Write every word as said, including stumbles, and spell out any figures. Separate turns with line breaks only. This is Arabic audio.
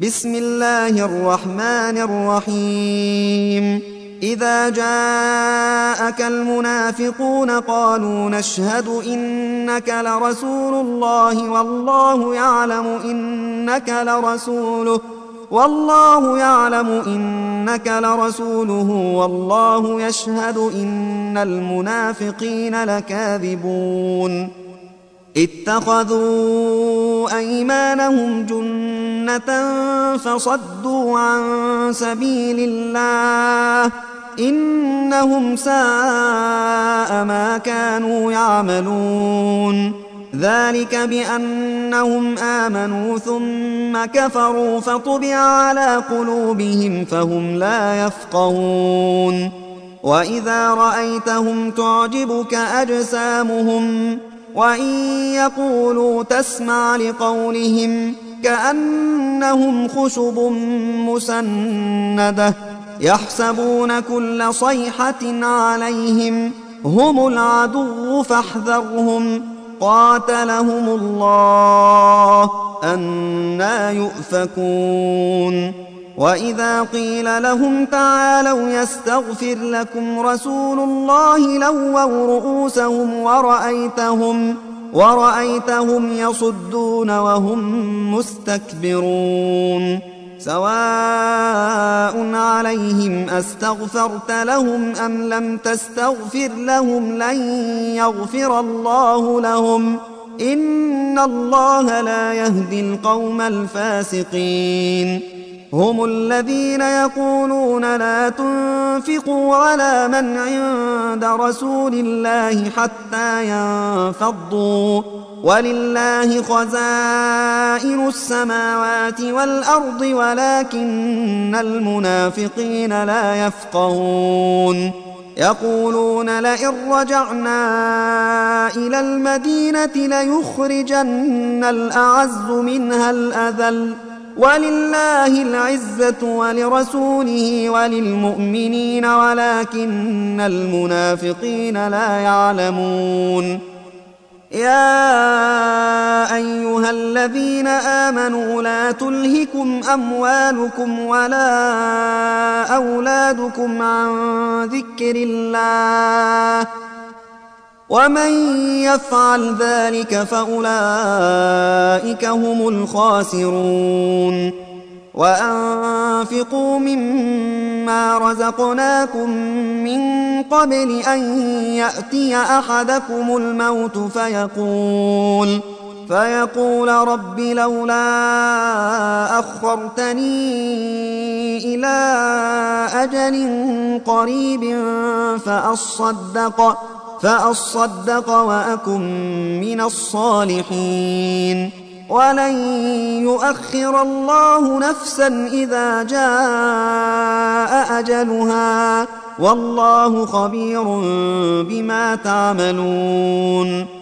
بسم الله الرحمن الرحيم إذا جاءك المنافقون قالوا نشهد إنك لرسول الله والله يعلم إنك لرسوله والله يعلم إنك لرسوله والله يشهد إن المنافقين لكاذبون اتخذوا أيمانهم جنة فصدوا عن سبيل الله إنهم ساء ما كانوا يعملون ذلك بأنهم آمنوا ثم كفروا فطبع على قلوبهم فهم لا يفقهون وإذا رأيتهم تعجبك أجسامهم وإن يقولوا تسمع لقولهم كأنهم خشب مسندة يحسبون كل صيحة عليهم هم العدو فاحذرهم قاتلهم الله أنى يؤفكون وإذا قيل لهم تعالوا يستغفر لكم رسول الله لووا رؤوسهم ورأيتهم, ورأيتهم يصدون وهم مستكبرون سواء عليهم أستغفرت لهم أم لم تستغفر لهم لن يغفر الله لهم إن الله لا يهدي القوم الفاسقين هم الذين يقولون لا تنفقوا على من عند رسول الله حتى ينفضوا ولله خزائن السماوات والأرض ولكن المنافقين لا يفقهون يقولون لئن رجعنا إلى المدينة ليخرجن الأعز منها الأذل ولله العزة ولرسوله وللمؤمنين ولكن المنافقين لا يعلمون يا أيها الذين آمنوا لا تلهكم أموالكم ولا أولادكم عن ذكر الله ومن يفعل ذلك فأولئك هم الخاسرون وأنفقوا مما رزقناكم من قبل أن يأتي أحدكم الموت فيقول فيقول رب لولا أخرتني إلى أجل قريب فأصدق فأصدق وأكن من الصالحين ولن يؤخر الله نفسا إذا جاء أجلها والله خبير بما تعملون